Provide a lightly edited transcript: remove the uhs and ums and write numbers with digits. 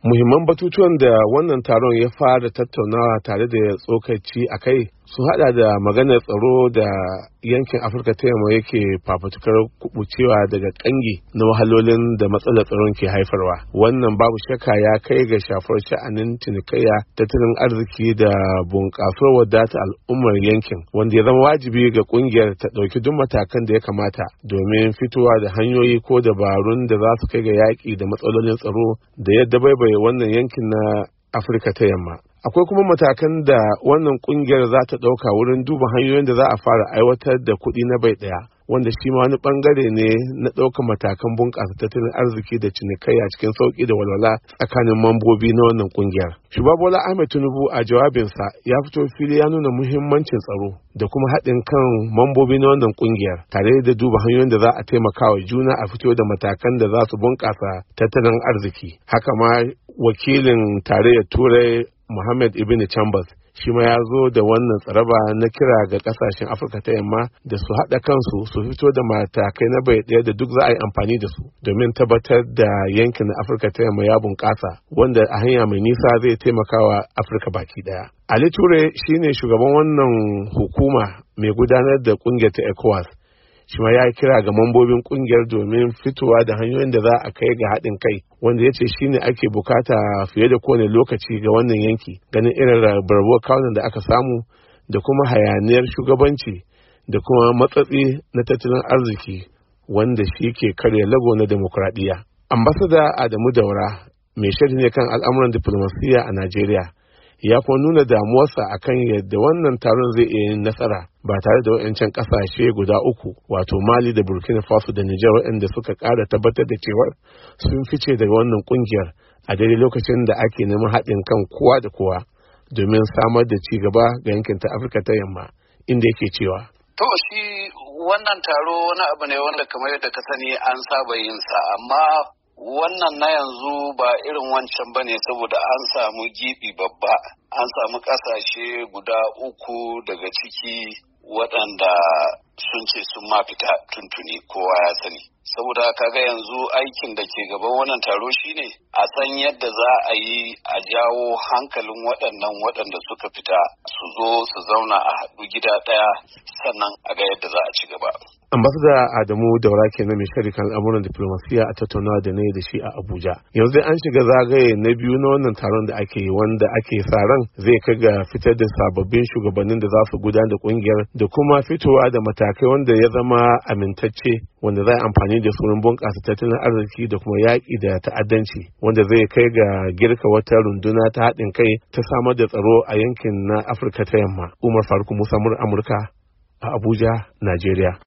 Muhimman batutuwan da wannan taron ya fara tattaunawa tare da tsokaci a kai sun hada da maganar tsaro da yankin Afirka ta yamma yake fafutukar kubucewa daga kangi na wahalolin da matsalar tsaron ke haifarwa. Wannan babu shakka ya kai ga shafar sha'anin cinikayya, tattalin arziki da bunƙasar wadata al'ummar yankin, wanda ya zama wajibi ga kungiyar ta ɗauki duk matakan da ya kamata domin fitowa da hanyoyi ko dabarun da za su kai ga yaƙi da matsalolin tsaro da yadda baibaye wannan yankin na Afirka ta yamma. Akwai kuma matakan da wannan kungiyar za ta ɗauka wurin duba hanyoyin da za a fara aiwatar da kuɗi na bai ɗaya, wanda shi ma wani ɓangare ne na ɗaukar matakan bunƙasa tattalin arziki da cinikayya cikin sauƙi da walwala tsakanin mambobi na wannan kungiyar. Shugaba Bola Ahmed Tinubu a jawabinsa ya fito fili ya nuna muhimmancin tsaro da kuma haɗin kan mambobi na wannan kungiyar tare da duba hanyoyin da za a taimaka wa juna a fito da matakan da za su bunƙasa tattalin arziki. Haka ma wakilin tarayyar Turai Mohammed Ibn Chambers shi ma ya zo da wannan tsaraba na kira ga kasashen Afirka ta yamma da su haɗa kansu su fito da matakai na bai ɗaya da duk za a yi amfani da su domin tabbatar da yankin Afirka ta yamma ya bunƙasa, wanda a hanya mai nisa zai taimakawa Afirka baki ɗaya. Ali Ture shine shugaban wannan hukuma mai gudanar da ƙungiyar ta ECOWAS. Shi ma ya kira ga mambobin kungiyar domin fitowa da hanyoyin da za a kai ga haɗin kai, wanda ya ce shi ne ake bukata fiye da kowane lokaci ga wannan yanki, ganin irin rabuwar kawunan da aka samu da kuma hayaniyar shugabanci da kuma matsatsi na tattalin arziki wanda shi ke karya lago na demokuraɗiyya. Ambasada Adamu Daura mai sharhi ne kan al'amuran diflomasiyya a Najeriya ya kuma nuna damuwarsa akan yadda wannan taron zai iya yin nasara ba tare da wayancan kasashe guda uku, wato Mali da Burkina Faso da Nijar, waɗanda suka ƙara tabbatar da cewar sun fice daga wannan kungiyar a daidai lokacin da ake neman haɗin kan kowa da kowa domin samar da ci gaba ga yankin ta Afirka ta yamma, inda yake cewa to shi wannan taro wani abu ne wanda kamar yadda ka sani an saba yin sa, amma wannan na yanzu ba irin wancan ba ne, saboda an samu gibi babba. An samu ƙasashe guda uku daga ciki waɗanda sun ce sun ma fita tuntuni, kowa ya sani. Saboda kaga yanzu aikin da ke gaban wannan taro shine a san yadda za a yi a jawo hankalin waɗanda suka fita su zo su zauna a haɗu gida ɗaya, sannan a ga yadda za a ci gaba. Ambasada Adamu Daura kenan mai sharikan al'amuran diplomasiya a tattaunawa da ne da shi a Abuja. Yanzu an shiga zagaye na biyu na wannan taron da ake yi, wanda ake sa ran zai kai ga fitar da sababbin shugabannin da za su gudanar da kungiyar da kuma fitowa da matakai wanda ya zama amintacce, wanda za a amfani da su bunƙasa tattalin arziki da kuma yaƙi da ta'addanci, wanda zai kai ga girka wata runduna ta haɗin kai ta samar da tsaro a yankin na Afirka ta yamma. Umar Faruk Musa, Amurka a Abuja, Najeriya.